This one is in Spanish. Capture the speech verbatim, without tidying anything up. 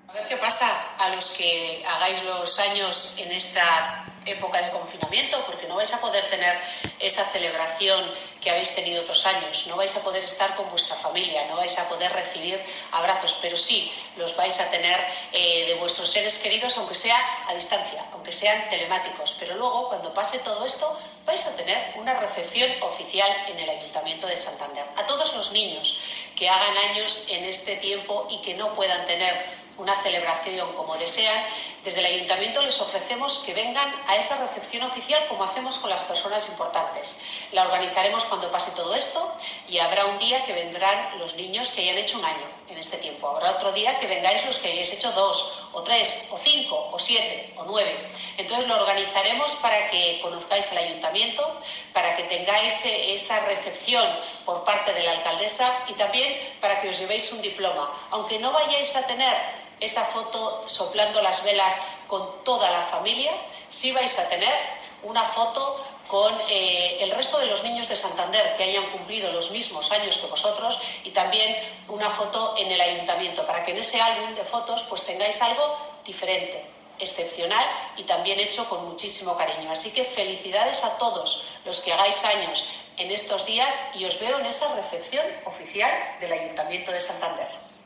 A ver qué pasa a los que hagáis los años en esta época de confinamiento, porque no vais a poder tener esa celebración que habéis tenido otros años, no vais a poder estar con vuestra familia, no vais a poder recibir abrazos, pero sí los vais a tener eh, de vuestros seres queridos, aunque sea a distancia, aunque sean telemáticos. Pero luego, cuando pase todo esto, vais a tener una recepción oficial en el Ayuntamiento de Santander. A todos los niños que hagan años en este tiempo y que no puedan tener una celebración como desean, desde el Ayuntamiento les ofrecemos que vengan a esa recepción oficial como hacemos con las personas importantes. La organizaremos cuando pase todo esto y habrá un día que vendrán los niños que hayan hecho un año en este tiempo. Habrá otro día que vengáis los que hayáis hecho dos, o tres, o cinco, o siete, o nueve. Entonces lo organizaremos para que conozcáis el Ayuntamiento, para que tengáis esa recepción por parte de la alcaldesa y también para que os llevéis un diploma. Aunque no vayáis a tener esa foto soplando las velas con toda la familia, sí vais a tener una foto con eh, el resto de los niños de Santander que hayan cumplido los mismos años que vosotros y también una foto en el Ayuntamiento, para que en ese álbum de fotos pues tengáis algo diferente, excepcional y también hecho con muchísimo cariño. Así que felicidades a todos los que hagáis años en estos días y os veo en esa recepción oficial del Ayuntamiento de Santander.